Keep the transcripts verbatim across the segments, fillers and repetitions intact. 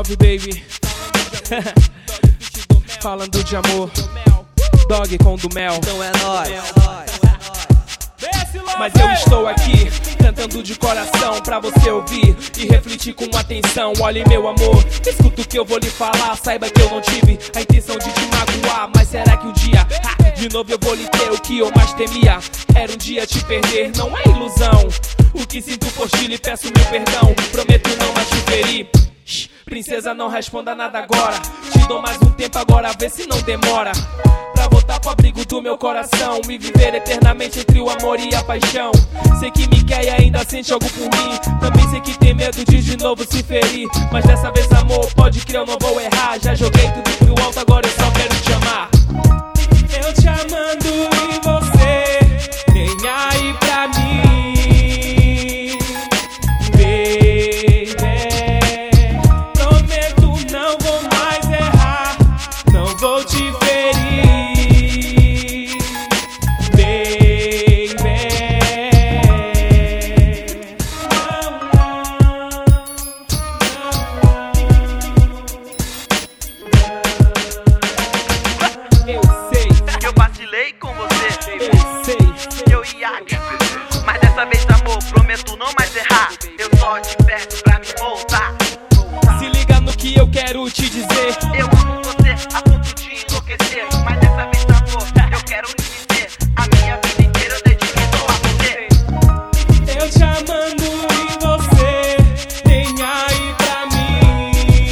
Salve, baby. Falando de amor, Dog com do mel. Então é nóis. Mas eu estou aqui, cantando de coração pra você ouvir e refletir com atenção. Olhe, meu amor, escuta o que eu vou lhe falar. Saiba que eu não tive a intenção de te magoar, mas será que um dia, ha, de novo eu vou lhe ter o que eu mais temia? Era um dia te perder, não é ilusão. O que sinto por ti, lhe peço meu perdão. Prometo não mais te ferir. Shhh, princesa, não responda nada agora. Te dou mais um tempo agora, vê se não demora. Pra voltar pro abrigo do meu coração e viver eternamente entre o amor e a paixão. Sei que me quer e ainda sente algo por mim. Também sei que tem medo de de novo se ferir. Mas dessa vez, amor, pode crer, eu não vou errar. Já joguei tudo pro alto, agora eu só quero te amar. Eu te amando e você nem aí pra mim, baby. Prometo não vou mais errar, não vou te ferir, baby. Não, não, não, não. Eu sei, Eu vacilei com você, eu sei. eu ia te perder. Mas dessa vez, amor, prometo não mais errar. Eu só te peço pra me voltar. Se liga no que eu quero te dizer. Eu amo você a ponto de enlouquecer. Mas dessa vez, amor, eu quero lhe dizer: a minha vida inteira eu dediquei só a você. Eu te amando e você nem aí pra mim,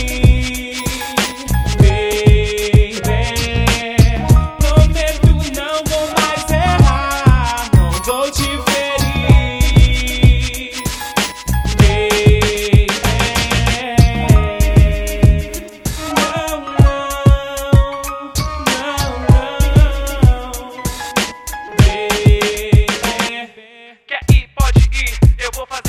baby. Prometo não vou mais errar, não vou te ferir, baby. Não, não, não, não, baby. Quer ir, pode ir, eu vou fazer